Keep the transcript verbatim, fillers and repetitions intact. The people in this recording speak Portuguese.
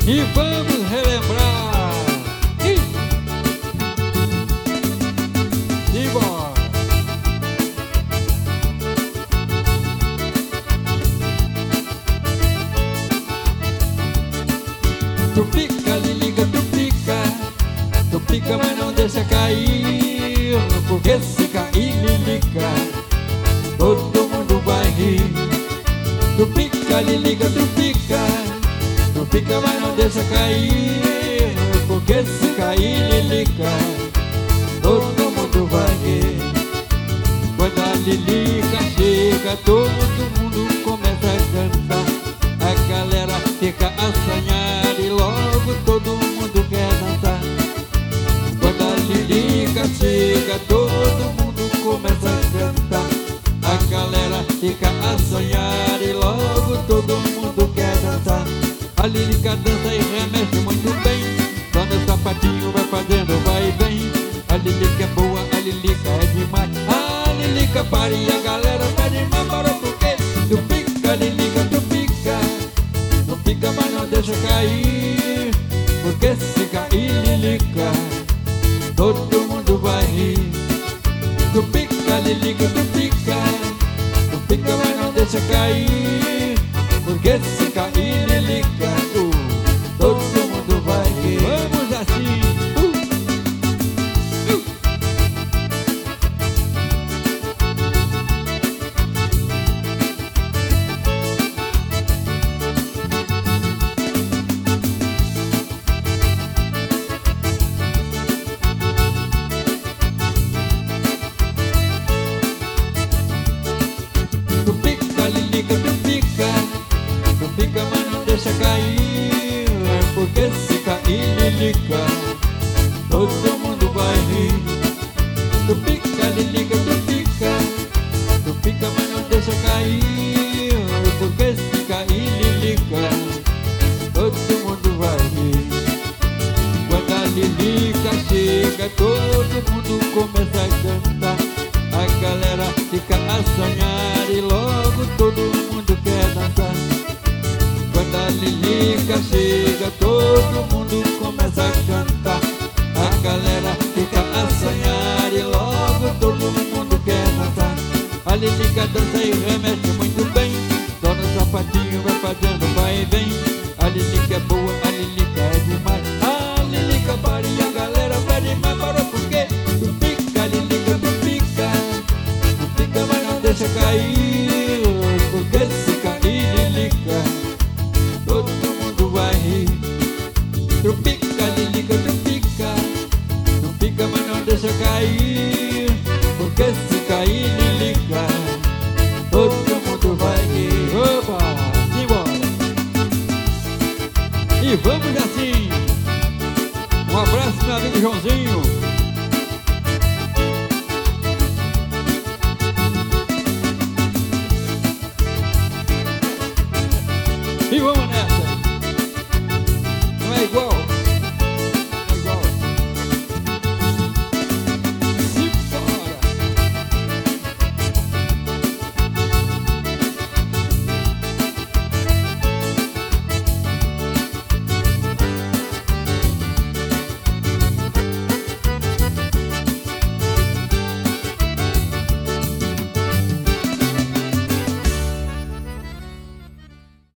E vamos relembrar. E... Simbora. Tu pica, lilica, tu pica. Tu pica, mas não deixa cair. Porque se cair, lilica, todo mundo vai rir. Tu pica, lilica, tu pica. Tu pica, mas não deixa cair. Porque se cair, lilica, todo mundo vai rir. Quando a lilica chega, todo mundo começa a cantar. A galera fica a sonhar e logo todo mundo quer dançar. Quando a lilica chega, todo mundo começa a cantar. A galera fica a sonhar e logo todo mundo quer dançar. A lilica dança e remexe muito bem. Só no sapatinho vai fazendo vai e vem. A lilica é boa, a lilica é demais. A lilica para e a galera pede mais para porque tu pica, lilica, tu pica. Tu pica, mas não deixa cair. Porque se cair, lilica, todo mundo vai rir. Tu pica, lilica, tu pica. Tu pica, mas não deixa cair. Porque se cair, lilica, uh, todo mundo vai rir. Vamos assim, uh, uh. Tu pica, lilica, tu pica. Tu pica, mas não deixa cair. Porque se cair, lilica, todo mundo vai rir. Tu pica, lilica, tu pica. Tu pica, mas não deixa cair. Porque se cair, lilica, todo mundo vai rir. Quando a lilica chega, todo mundo começa a cantar. A galera fica a sonhar e logo todo mundo quer dançar. Quando a lilica chega, todo mundo começa a cantar. A galera fica a sonhar e logo todo mundo quer dançar. A lilica dança e remexe muito bem. Só no sapatinho vai fazendo vai e vem. A lilica é boa, a lilica é demais. A lilica para e a galera pede mais para porque tu pica, lilica, tu pica. Tu pica, mas não deixa cair. Porque se cair, lilica, todo mundo vai rir. Tu pica, lilica, tu pica. Tu pica, mas não deixa cair. Porque se cair, lilica, todo mundo vai rir. Opa, simbora. E vamos assim. Um abraço, meu amigo Joãozinho.